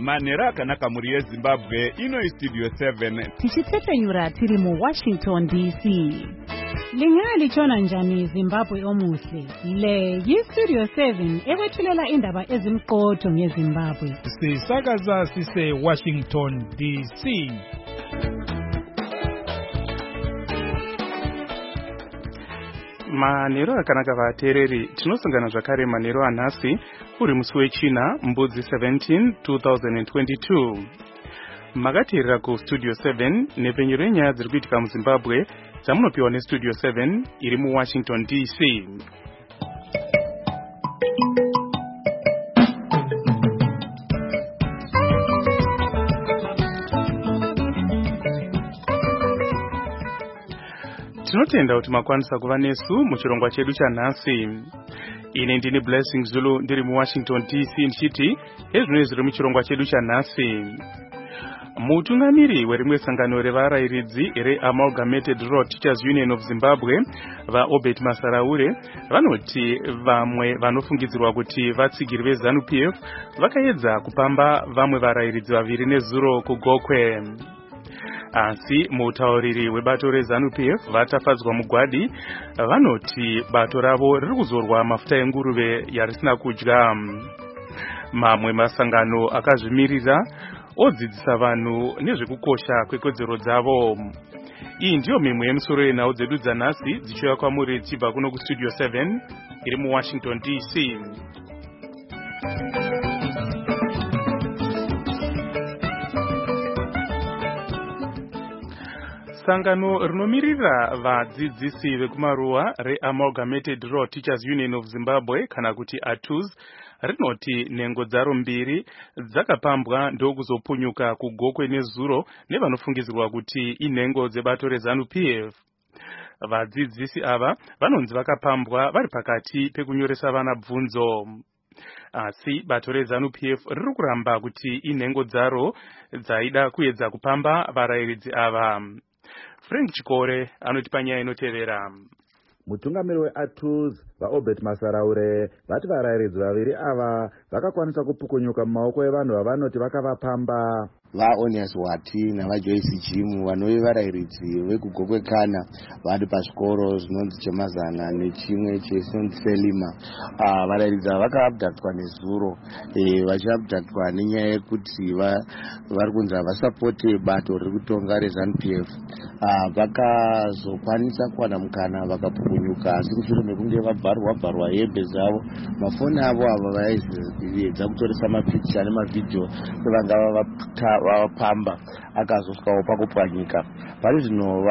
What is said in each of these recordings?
manhero akanaka muri yezimbabwe. Ino istudio 7 tichitepenyura tiri muWashington DC. Lingalichona njani Zimbabwe omuhle? Le yistudio 7 ekwethulela indaba ezimqotho ngeZimbabwe. Sisakaza sise Washington DC. Manhero akanaka vateereri, tinosangana zvakare manhero anhasi uri musi wechina mbudzi 17 2022. Makateerera kustudio 7 nepenyero yenyaya dziri kuitika muZimbabwe dzamunopiwa nestudio 7 iri muWashington DC. Tinotenda kuti makwanisa kuva nesu muchirongwa chedu chanhasi. Ine ndini Blessing Zulu ndiri muWashington DC ndichiti ezvino zviri muchirongwa chedu chanhasi. Mutungamiri werimwe sangano revarairidzi reAmalgamated Rural Teachers Union of Zimbabwe vaObert Masaraure vanoti vamwe vanofungidzirwa kuti vatsigiri veZANU-PF vakaedza kupamba vamwe varairidzi vaviri nezuro kuGokwe. Asi mutauriri webato reZANU-PF vatafadzwa mugwadi vanoti bato ravo riri kuzorwa mafuta enguruve yarisina kudya. Mamwe masangano akazvimirira odzidzisa vanhu nezvekukosha kwekodzero dzavo. Iyi ndiyo mimwe yemisoro yenhau dzedu dzanhasi dzichiuya kwamuri tichibva kuno kustudio 7 iri muWashington DC. Sangano rinomirira vadzidzisi vekumaruwa reAmalgamated Rural Teachers Union of Zimbabwe kana kuti ATUZ rinoti nhengo dzaro mbiri dzakapambwa ndokuzopunyuka kuGokwe nezuro nevanofungidzirwa kuti inhengo dzebato reZANU-PF. Vadzidzisi ava vanonzi vakapambwa vari pakati pekunyoresa vana bvunzo. Asi bato reZANU-PF riri kuramba kuti inhengo dzaro dzaida kuedza kupamba varairidzi ava. Frank Chikore anotipa nyaya inotevera. Mutungamiri weATUZ vaObert Masaraure vati varairidzi vaviri ava vakakwanisa kupukunyuka mumaoko evanhu vavanoti vakavapamba. vaOnias Wati navaJoyce Jimu vanove varairidzi vekuGokwe kana vari pazvikoro zvinonzi Chemazana nechimwe chinonzi Selima. Varairidzi ava vakaabhadhaktwa nezuro vachiabhadhaktwa nenyaya yekuti vari kunzi havasapote bato riri kutonga reZANU-PF. Vakazokwanisa kuwana mukana vakapukunyuka asi mushure mekunge vabharwa hembe dzavo, mafoni avo ava vaizedza kutoresa mapikicha nemavhidhiyo evanga vapamba akazosvikawo pakupwanyika. Pari zvino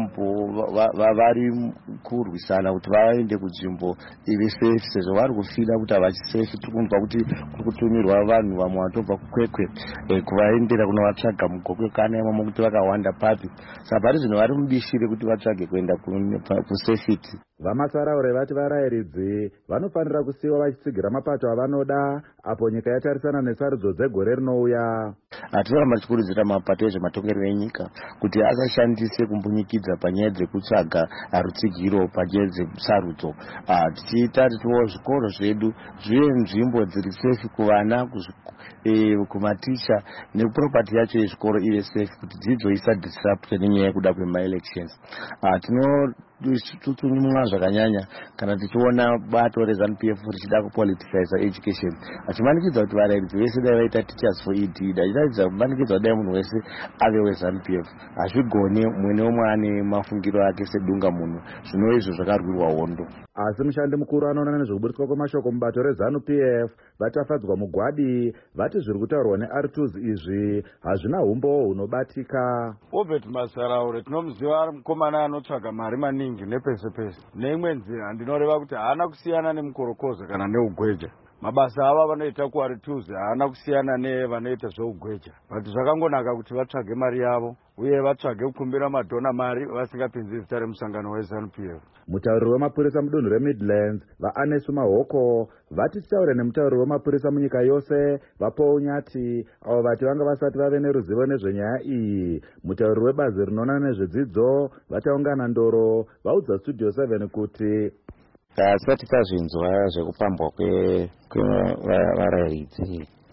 vari kurwisana kuti vaende kunzvimbo iri safe sezvo vari kufira kuti havachisafe. Tiri kunzwa kuti kuri kutumirwa vanhu vamwe vatobva kuKwekwe kuvaendera kunovatsvaga muGokwe kana imomo kuti vakawanda papi. Saka pari zvino vari mubishi rekuti vatsvage kuenda kusafety. Vamasaraure vati varairidzi vanofanira kusiyiwa vachitsigira mapato avanoda apo nyika yatarisana nesarudzo dzegore rinouya. Tinoramba tichikurudzira mapato ezvematongerero enyika kuti asashandise kumbunyikidza panyaya dzekutsvaga rutsigiro panyaya dzesarudzo. Tichiita tichiwo zvikoro zvedu zvive nzvimbo dziri safe kuvana, kumaticha nepropati yacho yezvikoro ive safe kuti dzidzo isadisrupt nenyaya yekuda kwemaelections. Tinotunyumwa zvakanyanya kana tichiona bato reZANU-PF richida kupoliticize education, achimanikidza kuti varairidzi vese dai vaita teachers for ED, achiratidza kumanikidza kudai munhu wese ave weZANU-PF. Hazvigone mumwe neumwe ane mafungiro ake sedunga munhu, zvino izvo zvakarwirwa hondo. Asi mushandi mukuru anoona nezvekuburitswa kwemashoko mubato reZANU-PF vatafadzwa mugwadi vati zviri kutaurwa neATUZ izvi hazvina umbo hunobatika. Obert Masaraure tinomuziva ari mukomana anotsvaga mari maningi nepese pese. Neimwe nzira ndinoreva kuti haana kusiyana nemukorokoza kana neugweja. Mabasa ava vanoita kuATUZ haana kusiyana nevanoita zveugweja. But zvakangonaka kuti vatsvage mari yavo uye vatsvage kukumbira madhona mari vasingapinzi zita remusangano weZANU-PF. Mutauriri wemapurisa mudunhu reMidlands vaAnesu Mahoko vati titaure nemutauriri wemapurisa munyika yose vaPaul Nyati avo vati vanga vasati vave neruzivo nezvenyaya iyi. Mutauriri webazi rinoona nezvedzidzo vataungana Ndoro vaudza Studio 7 kuti Tisati tazvinzwa zvekupambwa kwevarairidzi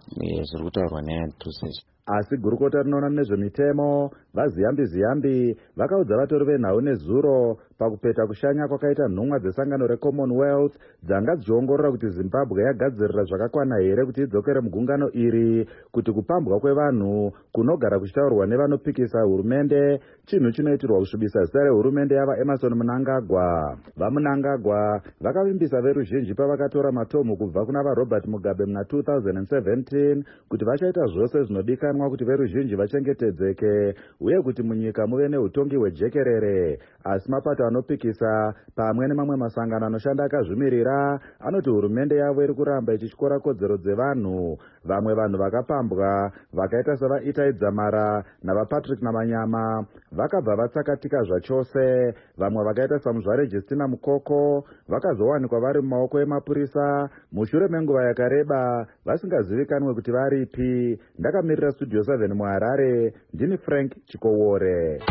zviri kutaurwa neantusechi. Asi gurukota rinoona nezvemitemo vaziyambi vakaudza vatori venhau nezuro pakupeta kushanya kwakaita nhumwa dzesangano reCommonwealth dzanga dzichiongorora kuti Zimbabwe yagadzirira zvakakwana here kuti idzokere mugungano iri, kuti kupambwa kwevanhu kunogara kuchitaurwa nevanopikisa hurumende chinhu chinoitirwa kusvibisa zita rehurumende yavaEmerson Mnangagwa. VaMnangagwa vakavimbisa veruzhinji pavakatora matomu kubva kuna vaRobert Mugabe muna 2017 kuti vachaita zvose zvinodikanwa kuti veruzhinji vachengetedzeke uye kuti munyika muve neutongi hwejekerere. Asi mapato anopikisa pamwe nemamwe masangano anoshanda akazvimirira anoti hurumende yavo iri kuramba ichityora kodzero dzevanhu. Vamwe vanhu vakapambwa vakaita savaItai Dzamara navaPatrick Namanyama vakabva vatsakatika zvachose. Vamwe vakaita samuzvare Justina Mukoko vakazowanikwa vari mumaoko emapurisa mushure menguva yakareba vasingazivikanwe kuti varipi. Ndakamirira Studio 7 muHarare, ndini Frank Chikowore.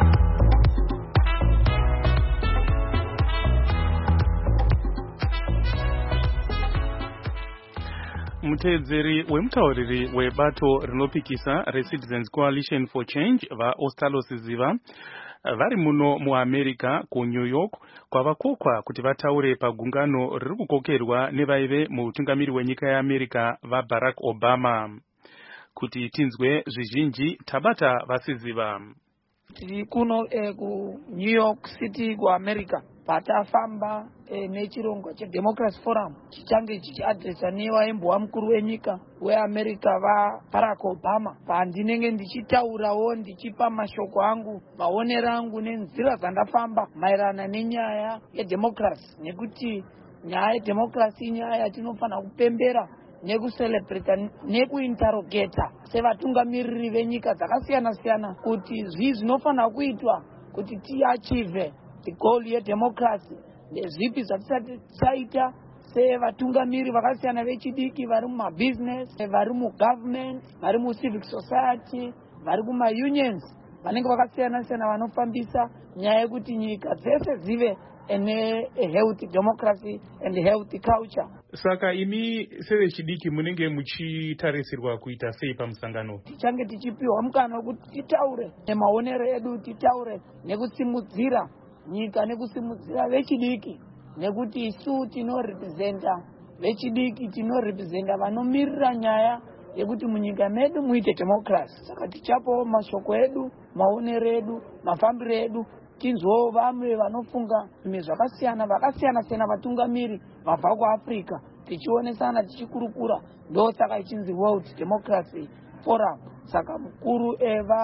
Muteedzeri wemutauriri webato rinopikisa reCitizens Coalition for Change vaOstalo Siziva vari muno muAmerica kuNew York kwavakokwa kuti vataure pagungano riri kukokerwa nevaive muutungamiri wenyika yeAmerica vaBarack Obama. Kuti tinzwe zvizhinji tabata vaSiziva. Tiri kuno kuNew York City kuAmerica patafamba nechirongwa cheDemocracy Forum chichange chichiadresa nevaembwa mukuru wenyika weAmerica vaBarack Obama. Pandinenge ndichitaurawo ndichipa mashoko angu, maonero angu nenzira dzandafamba maererano nenyaya yedemocracy, nekuti nyaya yedemocracy inyaya yatinofanira kupembera nekucelebrata nekuinterrogata sevatungamiriri venyika dzakasiyana-siyana kuti zvii zvinofanira kuitwa kuti tiachieve the goal yedemocracy, nezvipi zvatisati taita sevatungamiri vakasiyana vechidiki vari mumabusiness, vari mugovernment, vari mucivic society, vari kumaunions, vanenge vakasiyana-siyana vanofambisa nyaya yekuti nyika dzese zive ene healthy democracy and healthy culture. Saka imi sevechidiki munenge muchitarisirwa kuita sei pamusangano? Tichange tichipiwa mukana wekuti titaure nemaonero edu, titaure nekusimudzira nyika nekusimudzira vechidiki, nekuti isu tinorepresenta vechidiki, tinorepresenta vanomirira nyaya yekuti munyika medu muite democracy. Saka tichapo mashoko edu, maonero edu, mafambiro edu, tinzwo vamwe vanofunga vakasiyana-siyana vatungamiri vabva kuAfrica, tichionesana tichikurukura. Ndo saka ichinzi World Democracy Forum. Saka mukuru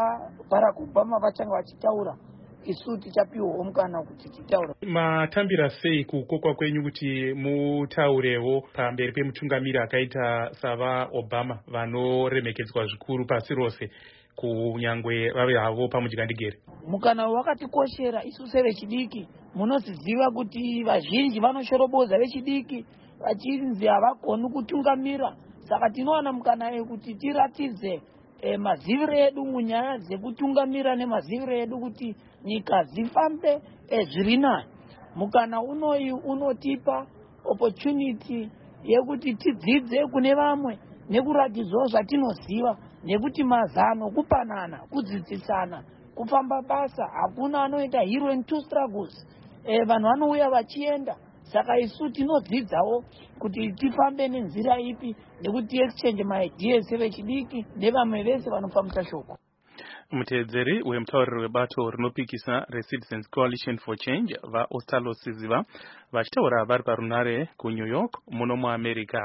Barack Obama vachange vachitaura, isu tichapiwa mukana kuti titaura. Matambira sei kukokwa kwenyu kuti mutaurewo pamberi pemutungamiri akaita sava Obama vanoremekedzwa zvikuru pasi rose kunyangwe vave havo pamudzikandigere? Mukana wakatikoshera isu sevechidiki. Munoziziva kuti vazhinji vanoshoroboza vechidiki vachinzi havagoni kutungamira. Saka tinowana mukana kuti tiratidze maziviro edu munyaya dzekutungamira nemaziviro edu kuti nyika dzifambe zviri nani. Mukana unoyu unotipa opportunity yekuti tidzidze kune vamwe nekuratidzawo zvatinoziva, nekuti mazano, kupanana, kudzidzisana, kufamba basa, hakuna anoita hero and two struggles. Vanhu vanouya vachienda. Saka isu tinodzidzawo kuti tifambe nenzira ipi nekuti exchange my ideas sevechidiki nevamwe vese vanofambisa shoko. Muteedzeri wemutauriri webato rinopikisa reCitizens Coalition for Change vaOstalo Siziva vachitaura vari parunare kuNew York muno muAmerica.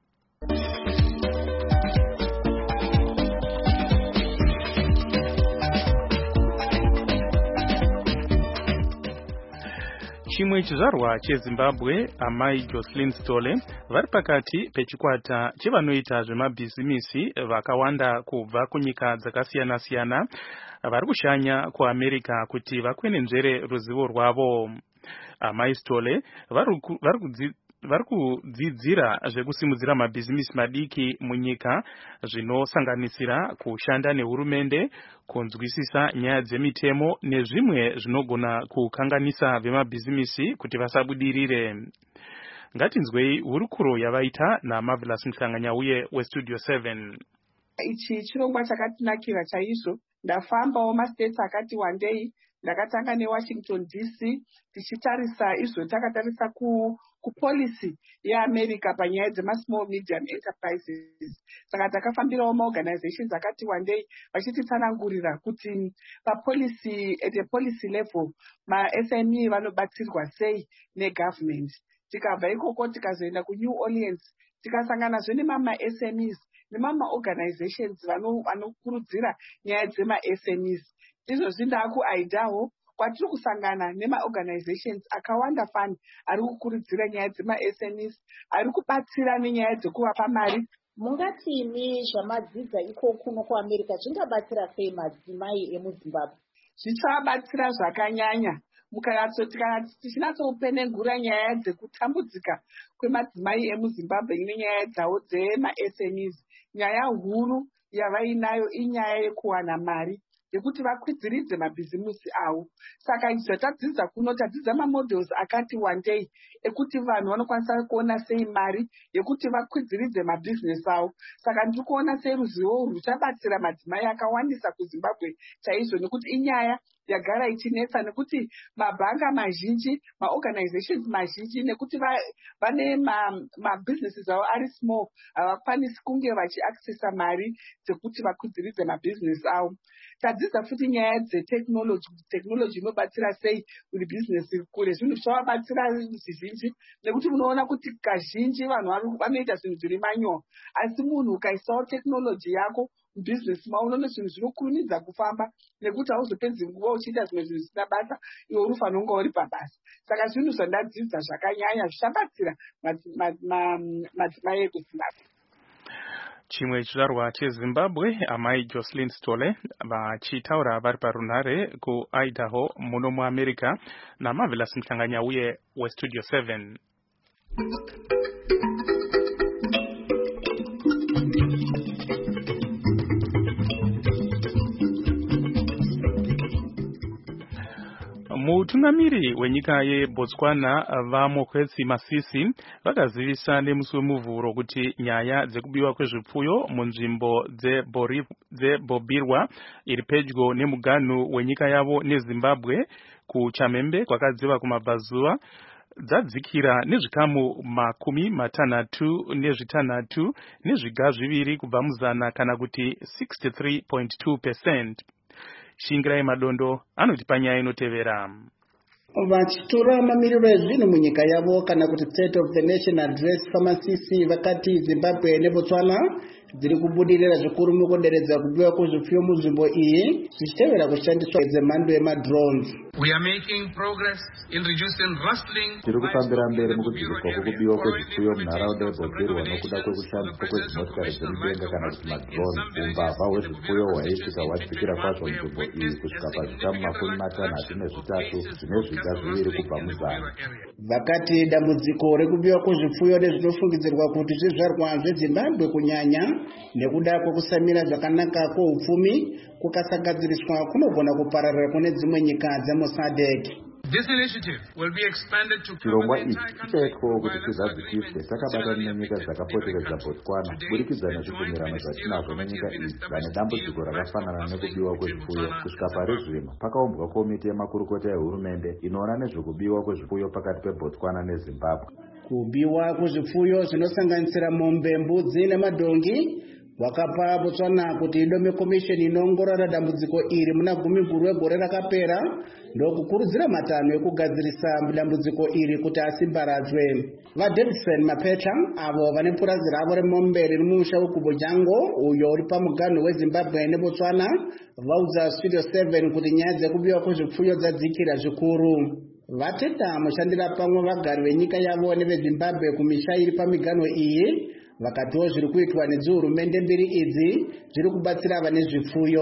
Chimwe chizvarwa cheZimbabwe, amai Jocelyn Stole vari pakati pechikwata chevanoita zvemabhizimisi vakawanda kubva kunyika dzakasiyana-siyana vari kushanya kuAmerica kuti vakwenenzvere ruzivo rwavo. Amai Stole vari kudzidzira zvekusimudzira mabhizimisi madiki munyika, zvinosanganisira kushanda nehurumende, kunzwisisa nyaya dzemitemo nezvimwe zvinogona kukanganisa vemabhizimisi kuti vasabudirire. ngatinzwei hurukuro yavaita naMarvelous Mhlanganyauye weStudio 7. Ichi chirongwa chakatinakira chaizvo. Ndafambawo mastates akati wandei. Ndakatanga neWashington DC tichitarisa izvo takatarisa kupolicy yeAmerica panyaya dzema-small medium enterprises. Saka takafambirawo maorganizations akati wandei vachititsanangurira kuti papolicy at a policy level ma-SME vanobatsirwa sei negovernment. Tikabva ikoko tikazoenda kuNew Orleans tikasanganazve nemama-SMEs nemama-organizations vanokurudzira nyaya dzema-SMEs. Izvozvi ndaakuIdaho kwatiri kusangana nema-organizations akawanda fani ari kukurudzira nyaya dzema-SMEs, ari kubatsira nenyaya dzekuvapa mari. Mungatini zvamadzidza ikoko kuno kuAmerica zvingabatsira sei madzimai emuZimbabwe? Zvichabatsira zvakanyanya. Tichinatsopenengura nyaya dzekutambudzika kwemadzimai emuZimbabwe nenyaya dzavo dzema-SMEs, nyaya huru yavainayo inyaya yekuwana mari yekuti vakwidziridze mabhizimusi avo. Saka zvatadzidza kuno tadzidza mamodels akati wandei ekuti vanhu vanokwanisa kuona sei mari yekuti vakwidziridze mabhizinesi avo. Saka ndiri kuona sei ruzivo ruchabatsira madzimai akawandisa kuZimbabwe chaizvo, nekuti inyaya yagara ichinetsa, nekuti mabhanga mazhinji, maorganizations mazhinji, nekuti vane mabhizinesi avo ari small, havakwanisi kunge vachiaccessa mari dzekuti vakwidziridze mabhizinesi avo. Tadzidza futi nyaya dzetechnology inobatsira sei kuti bhizinesi kure. Zvinhu zvavabatsira zvizhinji, nekuti munoona kuti kazhinji vanhu vanoita zvinhu zviri manyowa, asi munhu ukaisawo technology yako mubhizinesi mavo unoona zvinhu zvinokurumidza kufamba, nekuti hauzopedzi nguva uchiita zvimwe zvinhu zvisina basa, iwe unofanira kunge uri pabasa. Saka zvinhu zvandadzidza zvakanyanya zvichabatsira madzimai ekuZimbabwe. Chimwe chizvarwa cheZimbabwe, amai Jocelyn Stole vachitaura vari parunhare kuIdaho muno muAmerica naMarvelous Mhlanganyauye weStudio 7. Mutungamiri wenyika yeBotswana vaMokgweetsi Masisi vakazivisa nemusi wemuvhuro kuti nyaya dzekubiwa kwezvipfuyo munzvimbo dzebobirwa iri pedyo nemuganhu wenyika yavo neZimbabwe kuChamembe kwakadziva kumabvazuva dzadzikira nezvikamu 56 nezviga zviviri kubva muzana kana kuti 63.2%. Shingirai Madondo anoti panyaya inotevera. Vachitora mamiriro ezvinhu munyika yavo kana kuti State of the Nation Address Masisi vakati Zimbabwe neBotswana dziri kubudirira zvikuru mukuderedza kubiwa kwezvipfuyo munzvimbo iyi zvichitevera kushandiswa dzemhando yemadrones. Tiri kufambira mberi mukudzidziswa kwokubiwa kwezvipfuyo munharaunda yebobirwa nokuda kwekushandiswa kwedzimotikari dzemidenga kana kuti madrone. Umbavha hwezvipfuyo hwaitika hwadzikira kwazvo nzvimbo iyi kusvika pazvikamu 63 zvine zviga zviviri kubva muzana. Vakati dambudziko rekubiwa kwezvipfuyo nezvinofungidzirwa kuti zvizvarwa zveZimbabwe kunyanya nekuda kwekusamira zvakanaka kwoupfumi kukasagadziriswa kunogona kupararira kune dzimwe nyika dzemuSADC. Chirongwa ichi chichaitwawo kuti chizadziswe takabatana nenyika dzakapoteredza Botswana kuburikidza nezvibvumirano zvatinazvo nenyika idzi vane dambudziko rakafanana nekubiwa kwezvipfuyo. Kusvika pari zvino pakaumbwa komiti yemakurukota ehurumende inoona nezvekubiwa kwezvipfuyo pakati peBotswana neZimbabwe. Kubiwa kwezvipfuyo zvinosanganisira mombe, mbudzi nemadhongi wakapa Botswana kuti idome komisheni inoongorora dambudziko iri muna gumiguru wegore rakapera ndokukurudzira matanho ekugadzirisa dambudziko iri kuti asimbaradzwe. VaDavidson Mapetra avo vane purazi ravo remombe riri mumusha weKubojango uyo uri pamuganhu weZimbabwe neBotswana vaudza Studio 7 kuti nyaya dzekubiwa kwezvipfuyo dzadzikira zvikuru. Vateta mushandira pamwe vagari venyika yavo neveZimbabwe kumisha iri pamiganho iyi vakatiwo zviri kuitwa nedzihurumende mbiri idzi zviri kubatsira vane zvipfuyo.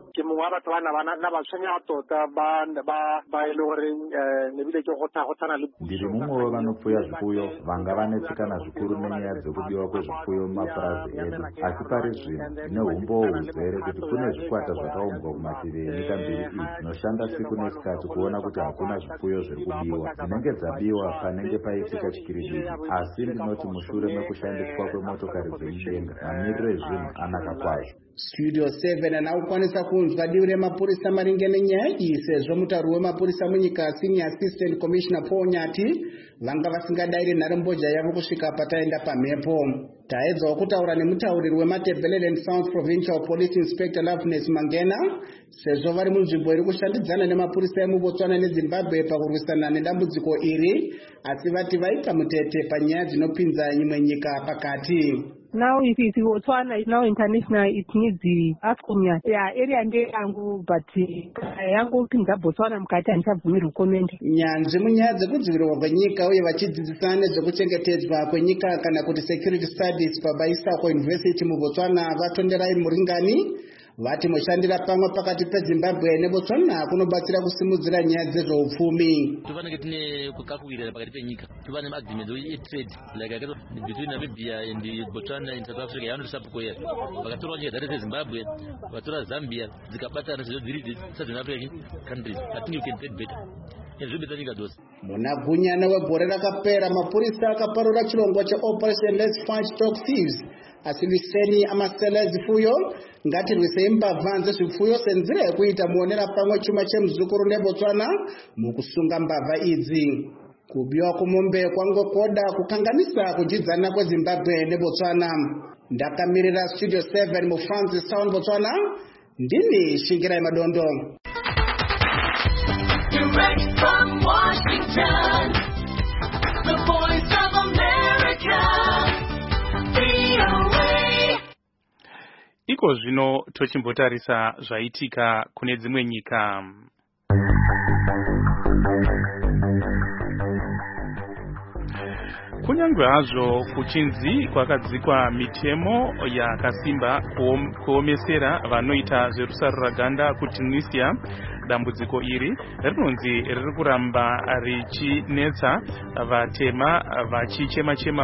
ke mongwe wa batho na ba tshwenya tota ba ile gore nebile ke go tshwana le ndiri mumwe wevanopfuya zvifuyo vanga vanetsikana zvikuru nenyaya dzekubiwa kwezvifuyo mumapurazi edu asi pari zvino neumbo huzere kuti kune zvikwata zvakaumbwa kumativi enyika mbiri idzi zvinoshanda siku nesikati kuona kuti hakuna zvifuyo zviri kubiwa dzinenge dzabiwa panenge paitika chikiribiti asi ndinoti mushure mekushandiswa kwemotokari dzemudenga mamiriro ezvinhu anaka kwazvo. Studio 7 anakukwanisa kunzwa divi remapurisa maringe nenyaya iyi sezvo mutauri wemapurisa munyika Senior Assistant Commissioner Paul Nyati vanga vasingadairi nharembozha yavo kusvika pataenda pamhepo. Taedzawo kutaura nemutauriri weMatebeleland and Sounds Provincial Police Inspector Loveness Mangena sezvo vari munzvimbo iri kushandidzana nemapurisa emuBotswana neZimbabwe pakurwisana nedambudziko iri asi vati vaita mutete panyaya dzinopinza imwe nyika pakati. Now it is Botswana, it's now international, it needs the AFCON. Yeah, area ndeyangu but yangu pinza Botswana mukati anichabvumirwi comment. Nyanzvi munyaya dzekudzivirirwa kwenyika uye vachidzidzisana nezvekuchengetedzwa kwenyika kana kuti security studies paBaisako University muBotswana vatonderai muringani vati mushandira pamwe pakati peZimbabwe neBotswana kunobatsira kusimudzira nyaya dzezveupfumi. Tifanike tine kukakuwirira pakati penyika. Tiva neagreement e-trade like between Namibia and Botswana and South Africa yavanotosapukira. Vakatora nyika dzakaita seZimbabwe, vatora Zambia, dzikabatana sezvo dziri Southern African countries. I think you can trade better. Muna gunyana wegore rakapera mapurisa akaparura chirongwa cheOperation Let's Fight Stock Thieves asiviseni amasela ezifuyo ngatirwisei mbavha dzezvifuyo senzira yekuita muonera pamwe chuma chemuzukuru neBotswana mukusunga mbavha idzi. Kubiwa kwemombe kwangokoda kukanganisa kujidzana kweZimbabwe neBotswana. Ndakamirira Studio 7 muFrancis Town Botswana ndini Shingirai Madondo. Direct from Washington, the voice of America, VOA. Iko zvino tochimbotarisa zvaitika kune dzimwe nyika. Kunyangwe hazvo kuchinzi kwakadzikwa mitemo yakasimba kuomesera vanoita zverusarura ganda kuTunisia, dambudziko iri rinonzi riri kuramba richinetsa vatema vachichema-chema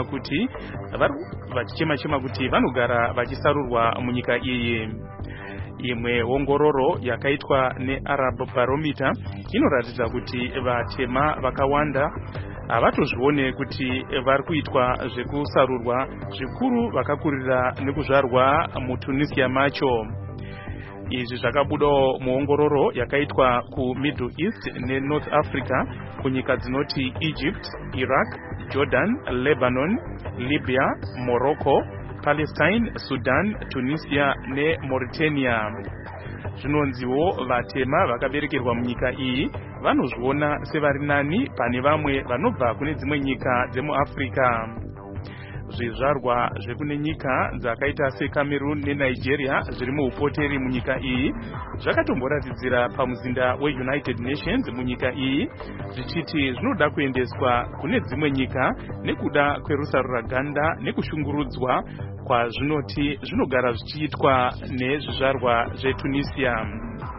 kuti vanogara vachisarurwa munyika iyi. Imwe ongororo yakaitwa neArab Barometer inoratidza kuti vatema vakawanda havatozvione kuti vari kuitwa zvekusarurwa zvikuru vakakurira nekuzvarwa muTunisia macho. Izvi zvakabudawo muongororo yakaitwa kuMiddle East neNorth Africa kunyika dzinoti Egypt, Iraq, Jordan, Lebanon, Libya, Morocco, Palestine, Sudan, Tunisia neMauritania. Zvinonziwo vatema vakaberekerwa munyika iyi vanozviona sevari nani pane vamwe vanobva kune dzimwe nyika dzemuAfrica. Zvizvarwa zvekune nyika dzakaita seCameroon neNigeria zviri muupoteri munyika iyi zvakatomboratidzira pamuzinda weUnited Nations munyika iyi zvichiti zvinoda kuendeswa kune dzimwe nyika nekuda kwerusarura ganda nekushungurudzwa kwazvinoti zvinogara zvichiitwa nezvizvarwa zveTunisia.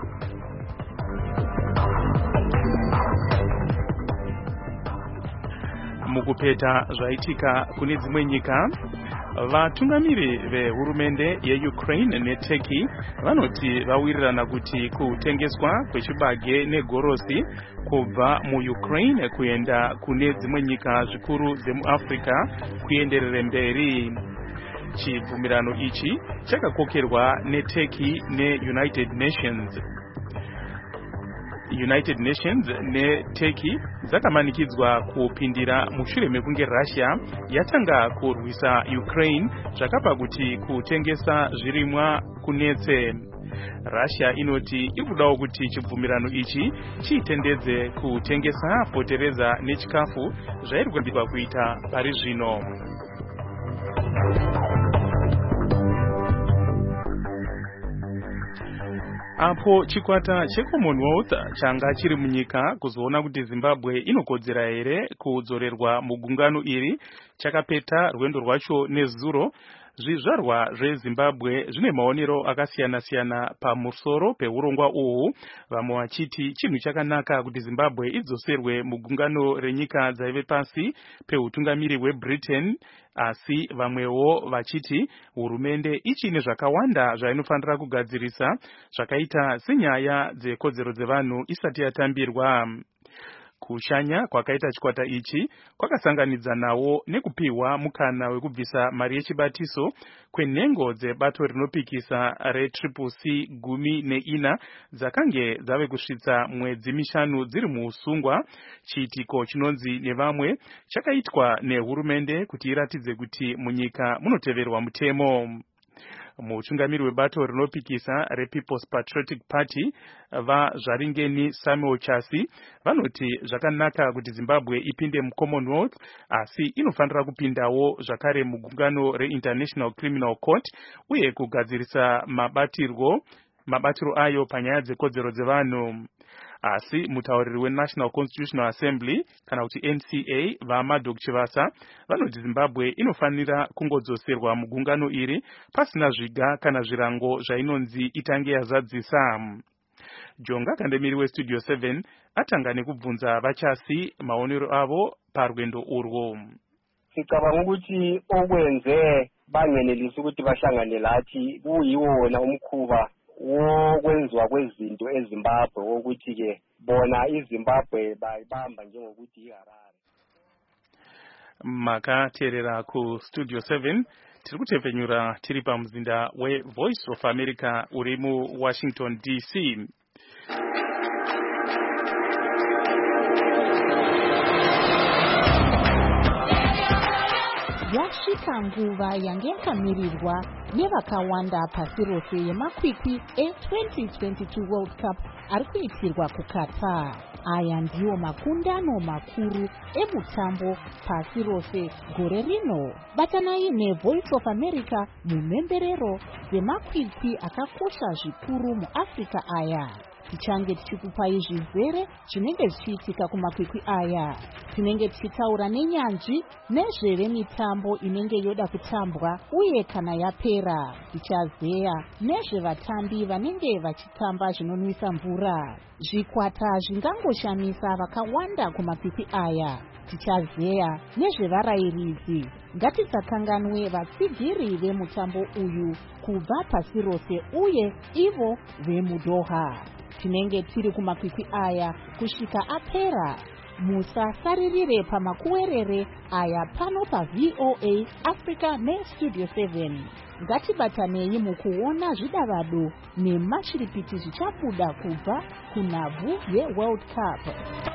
Mukupeta zvaitika kune dzimwe nyika, vatungamiri vehurumende yeUkraine neTurkey vanoti vawirirana kuti kutengeswa kwechibage negorosi kubva muUkraine kuenda kune dzimwe nyika zvikuru dzemuAfrica kuenderere mberi. Chibvumirano ichi chakakokerwa neTurkey neUnited Nations. United Nations neTurkey dzakamanikidzwa kupindira mushure mekunge Russia yatanga kurwisa Ukraine zvakapa kuti kutengesa zvirimwa kunetse. Russia inoti ikudawo kuti chibvumirano ichi chiitendedze kutengesa fotereza nechikafu zvairi kugadzirwa kuita pari zvino. Apo chikwata cheCommonwealth changa chiri munyika kuzoona kuti Zimbabwe inokodzera here kudzorerwa mugungano iri chakapeta rwendo rwacho nezuro, zvizvarwa zveZimbabwe zvine maonero akasiyana-siyana pamusoro peurongwa uhu, vamwe vachiti chinhu chakanaka kuti Zimbabwe idzoserwe mugungano renyika dzaive pasi peutungamiri hweBritain, asi vamwewo vachiti hurumende ichine zvakawanda zvainofanira kugadzirisa, zvakaita senyaya dzekodzero dzevanhu isati yatambirwa. Kushanya kwakaita chikwata ichi kwakasanganidza nawo nekupiwa mukana wekubvisa mari yechibatiso kwenhengo dzebato rinopikisa reCCC 14 dzakange dzave kusvitsa mwedzi 5 dziri muusungwa, chiitiko chinonzi nevamwe chakaitwa nehurumende kuti iratidze kuti munyika munoteverwa mutemo. Mutungamiri webato rinopikisa rePeople's Patriotic Party vaZvaringeni Samuel Chasi vanoti zvakanaka kuti Zimbabwe ipinde muCommonwealth, asi inofanira kupindawo zvakare mugungano reInternational Criminal Court uye kugadzirisa mabatiro ayo panyaya dzekodzero dzevanhu. Asi mutauriri weNational Constitutional Assembly kana kuti NCA vaMadok Chivasa vanoti Zimbabwe inofanira kungodzoserwa mugungano iri pasina zviga kana zvirango zvainonzi itange yazadzisa. Jonga Kandemiri weStudio 7 atanga nekubvunza vachasi maonero avo parwendo urwo. Sicabanga ukuthi okwenze bangenelisa ukuthi bahlangane lathi kuyiwo wona umkhuba wokwenziwa kwezinto eZimbabwe ukuthi ke bona iZimbabwe bayibamba njengokuthi iHarare. Makaterera ku Studio 7 tiri kutepfenyura tiri pamuzinda weVoice of America uri muWashington DC. Yasvika nguva yange yakamirirwa nevakawanda pasi rose yemakwikwi e2022 World Cup ari kuitirwa kuQatar. Aya ndiwo makundano makuru emutambo pasi rose gore rino. Batanai neVoice of America mumhemberero dzemakwikwi akakosha zvikuru muAfrica aya. Tichange tichikupai zvizere zvinenge zvichiitika kumakwikwi aya. Tinenge tichitaura nenyanzvi nezvemitambo inenge yoda kutambwa uye kana yapera. Tichazeya nezvevatambi vanenge vachitamba zvinonwisa mvura. Zvikwata zvingangoshamisa vakawanda kumakwikwi aya. Tichazeya nezvevarairidzi. Ngatisakanganwe vatsigiri vemutambo uyu kubva pasi rose uye ivo vemuDoha. Tinenge tiri kumakwikwi aya kusvika apera. Musasaririre pamakuwerere aya pano paVOA Africa neStudio 7. Ngatibatanei mukuona zvidavado nemashiripiti zvichabuda kubva kunhabvu yeWorld Cup.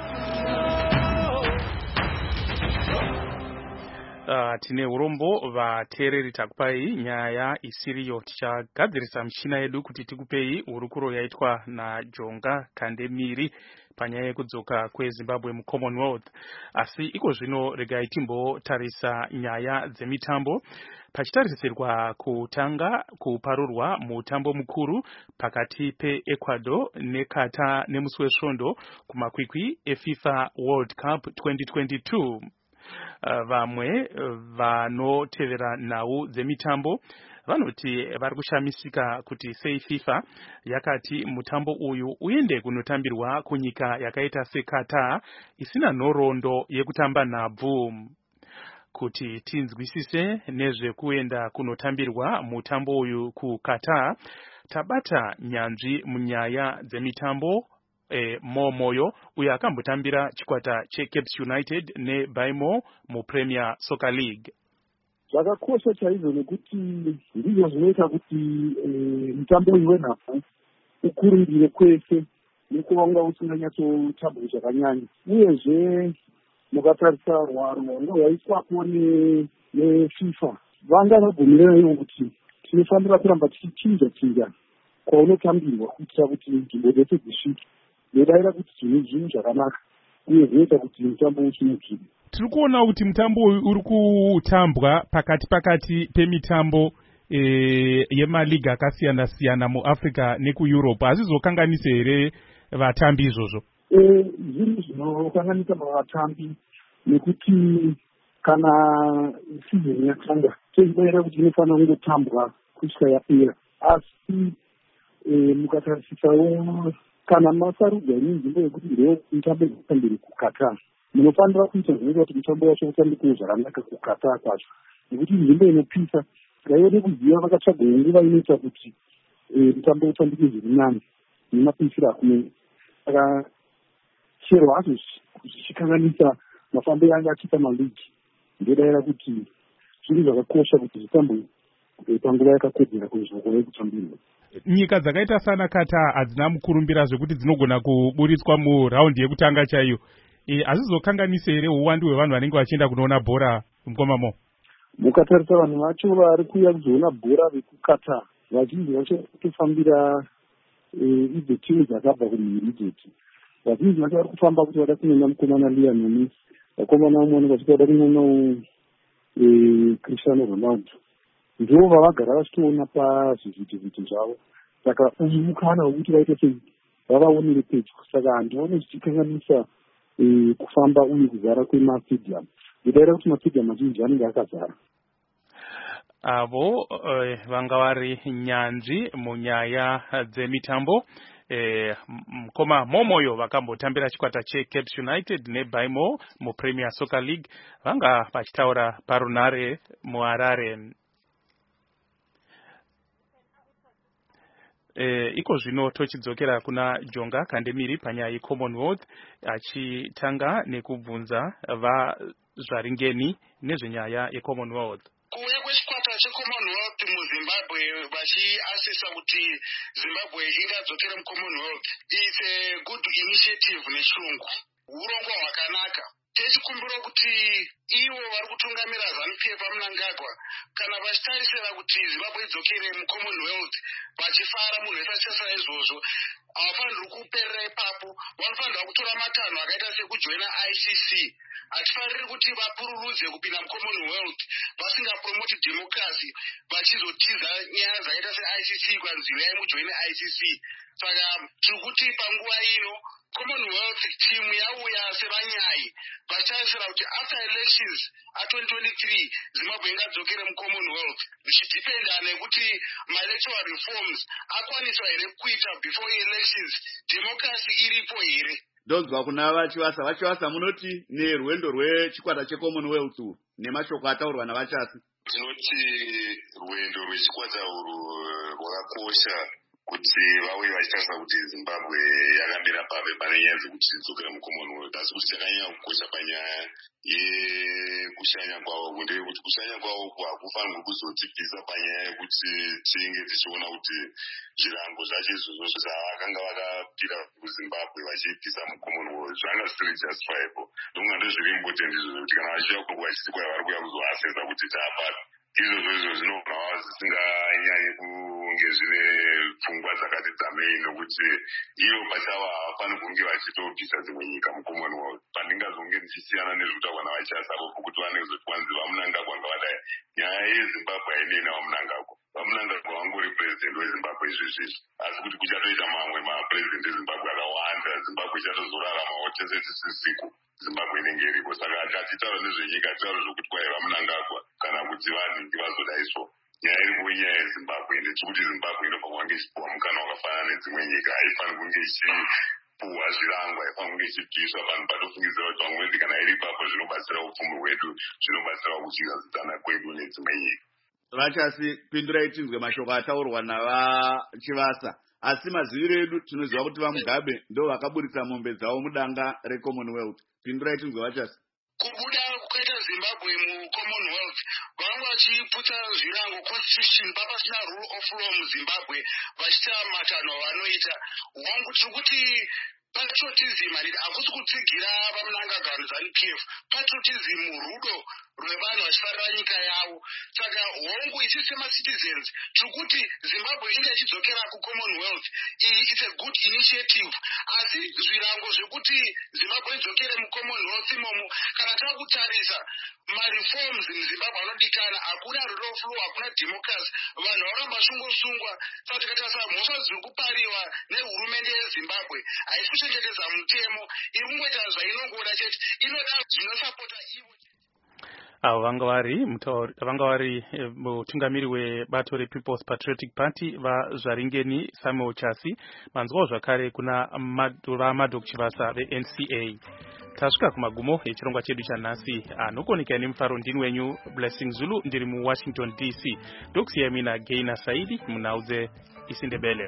Tine urombo vateereri takupai nyaya isiriyo. Tichagadzirisa michina yedu kuti tikupei hurukuro yaitwa naJonga Kandemiri panyaya yekudzoka kweZimbabwe muCommonwealth. Asi iko zvino regai timbotarisa nyaya dzemitambo. Pachitarisirwa kutanga kuparurwa mutambo mukuru pakati peEcuador neQatar nemusi wesvondo kumakwikwi eFIFA World Cup 2022. Vamwe vanotevera nhau dzemitambo vanoti vari kushamisika kuti sei FIFA yakati mutambo uyu uende kunotambirwa kunyika yakaita seQatar isina nhoroondo yekutamba nhabvu. Kuti tinzwisise nezvekuenda kunotambirwa mutambo uyu kuQatar, tabata nyanzvi munyaya dzemitambo Momoyo uyo akambotambira chikwata cheCapes United neBaimo muPremier Soccer League. Zvakakosha chaizvo nekuti ndizvo zvinoita kuti mutambo uyu wenhabvu ukurumidire kwese nekuva unga usinganyatsotambwa zvakanyanya. Uyezve mukatarisa rwaro rwaiswapo neFIFA vanga vabvumirana kuti tinofanira kuramba tichichinja kwaunotambirwa kuitira kuti nzvimbo dzese dzisvike. Ndodaira kuti zvinhu zvakanaka uye zvinoita kuti mutambo uchinukire. Tiri kuona kuti mutambo uri kutambwa pakati pemitambo yemaliga akasiyana-siyana muAfrica nekuEurope. Hazvizokanganise here vatambi izvozvo? Zvinhu zvinokanganisa vatambi nekuti kana sizoni yatanga toibayira kuti inofanira kungotambwa kusvika yapera. Asi mukatarisisawo kana masarudza nenzvimbo yekuti ndo mitambo inotambire kuqatar, munofanira kuita zvinoita kuti mutambo wacho utambike zvakanaka kuqatar kwacho, nekuti nzvimbo inopisa ngaione kuziva vakatsvaga nguva inoita kuti mutambo utambike zviri nani nemapisiro akunenge. Saka chero hacho zvichikanganisa mafambiro anga achiita maligi, ndodaira kuti zviri zvakakosha kuti zvitambo panguva yakakodzera kuzvokova yekutambirwa. Nyika dzakaita sana Qatar hadzina mukurumbira zvekuti dzinogona kuburitswa muraundi yekutanga chaiyo. Hazvizokanganise here uwandu hwevanhu vanenge vachienda kunoona bhora mukomamo? Mukatarisa vanhu vacho vari kuuya kuzoona bhora vekuqatar, vazhinji vacho kutofambira idzo timu dzakabva kumhiri idzodzo. Vazhinji vacho vari kufamba kuti vada kunoona mukomana Lionel Messi, vakomana vamwe vanenge vachiti vada kunoonawo Cristiano Ronaldo. Ndo vavagara vachitoona pazvivhitivhiti zvavo. Saka uyu mukana wekuti vaite sei vavaonere pedyo. Saka handione zvichikanganisa kufamba uye kuzara kwemastadium. Ndodaira kuti mastadium mazhinji anenge akazara. Avo vanga vari nyanzvi munyaya dzemitambo. Koma Momoyo vakambotambira chikwata cheCats United neBaimo muPremier Soccer League vanga vachitaura parunare muHarare. Iko zvino tochidzokera kuna Jonga Kandemiri panyaya yeCommonwealth achitanga nekubvunza vazvaringeni nezvenyaya yeCommonwealth. Kuuya kwechikwata cheCommonwealth muZimbabwe vachiasesa kuti Zimbabwe ingadzokera muCommonwealth is a good initiative nechirungu, urongwa hwakanaka. Techikumbira kuti ivo vari kutungamira ZANU-PF Mnangagwa kana vachitarisira kuti Zimbabwe idzokere muCommonwealth vachifara munhu wese achitarisira izvozvo havafanirwi kuperera ipapo. Vanofanirwa kutora matanho akaita sekujoina ICC. Hatifaniri kuti vapururudze kupinda muCommonwealth vasingapromoti democracy vachizotiza nyaya dzakaita seICC kwanzi uyai mujoine ICC. Saka tiri kuti panguva ino Commonwealth team yauya sevanyai vachitarisira kuti after elections a2023 Zimbabwe ingadzokere muCommonwealth zvichidipenda nekuti maelectoral reforms akwaniswa here kuita before elections, democracy iripo here. Ndonzwa kuna vachivasa munoti nerwendo rwechikwata cheCommonwealth nemashoko ataurwa navachasi. Tinoti rwendo rwechikwata urwu rwakakosha kuti vauye vachitarisa kuti Zimbabwe yakamira pape pane nyaya dzekuti idzokere muCommonwealth. Asi kuti chakanyanya kukosha panyaya yekushanya kwavo ndeyekuti kushanya kwavo hakufanirwi kuzotibvisa panyaya yekuti tinge tichiona kuti zvirango zvacho izvozvo zvavakanga vakapira kuZimbabwe vachibvisa muCommonwealth zvanga zvisiri justifiable. Ndonga ndozviri important izvozvo kuti kana vachiuya kungu vachiti kwai vari kuuya kuzoasesa kuti taapapa izvozvo zvinobva zvisinganyanyi kunge zvine pfungwa dzakati dzamei, nokuti ivo pachavo havafaniri kunge vachitobvisa dzimwe nyika muCommonwealth. Pandingazonge ndichisiyana nezvekutaurwa navachasapo pokuti vanenge zoti kwanzi vaMnangagwa ngavadai. Nyaya yeZimbabwe hainei navaMnangagwa. VaMnangagwa vangori president weZimbabwe izvezvi, asi kuti kuchatoita mamwe mapresident eZimbabwe akawanda. Zimbabwe ichatozoraramawo tese tisisiku Zimbabwe inenge iripo. Saka hatitaura nezvenyika, taura zvokuti kwai vaMnangagwa kana kuti vanhingi vazodaiswa. Nyaya iripo inyaya yeZimbabwe, ende tiri kuti Zimbabwe inofanirwa kunge ichipuwa mukana wakafanana nedzimwe nyika. Haifaniri kunge ichipuhwa zvirango, haifaniri kunge ichibviswa panhu patofungidzira kuti pamwedzi kana iri ipapo zvinobatsira upfumi hwedu, zvinobatsira kuchidzana kwedu nedzimwe nyika. Vachasi pindurai tinzwe mashoko ataurwa navachivasa. Asi maziviro edu tinoziva kuti vaMugabe ndo vakaburitsa mombe dzavo mudanga reCommonwealth. Pindurai tinzwe vachasi. Kubuda kukaita Zimbabwe muCommonwealth vanga vachiputsa zvirango constitution papasina rule of law muZimbabwe vachiita matanho vanoita. Wangu tiri kuti patriotism hakusi kutsigira vaMnangagwa neZANU-PF. Patriotism rudo rwevanhu vachifarira nyika yavo. Saka hongu isi semacitizens tiri kuti Zimbabwe inge ichidzokera kuCommonwealth. It's a good initiative. Asi zvirango zvekuti Zimbabwe idzokere muCommonwealth imomo kana tava kutarisa mareforms muZimbabwe anodikana, hakuna rule of law, hakuna democracy, vanhu varamba vachingosungwa. Saka tikatarisa mhosva dziri kupariwa nehurumende yeZimbabwe haisi kuchengetedza mutemo, iri kungoita zvainongoda chete, inoda zvinosapota ivo. avo vanga vari mutungamiri webato rePeople's Patriotic Party vaZvaringeni Samuel Chasi, manzwawo zvakare kuna vaMadok Chivasa veNCA. Tasvika kumagumo echirongwa chedu chanhasi, anokoneka nemufaro ndini wenyu Blessing Zulu, ndiri muWashington DC. Ndokusiya mina Gaina Saidi munhau dzeIsindebele.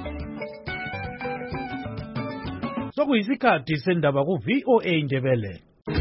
Sokuyisikhathi sendaba ku VOA Ndebele.